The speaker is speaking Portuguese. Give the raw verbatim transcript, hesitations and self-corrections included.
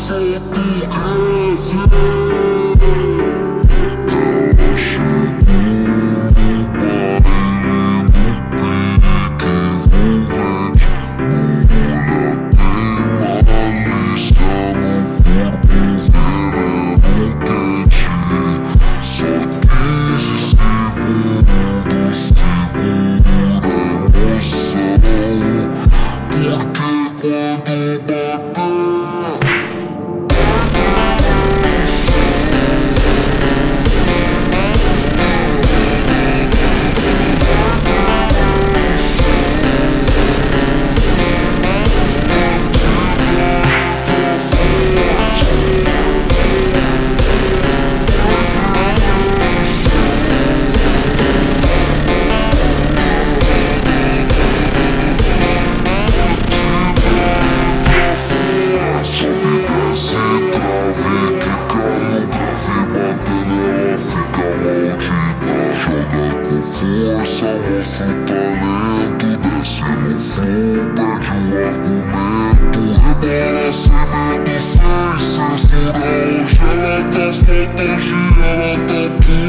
solto grave. Ela chegou no baile, no pique envolvente. Mulher tem malícia no corpo, veneno quente. Só quinze segundos segura a emoção, porque quando bater força, mostra o talento, desce no flow, pede um argumento, rebola sem medo, sem censura. Hoje ela tá solta, hoje ela tá pura.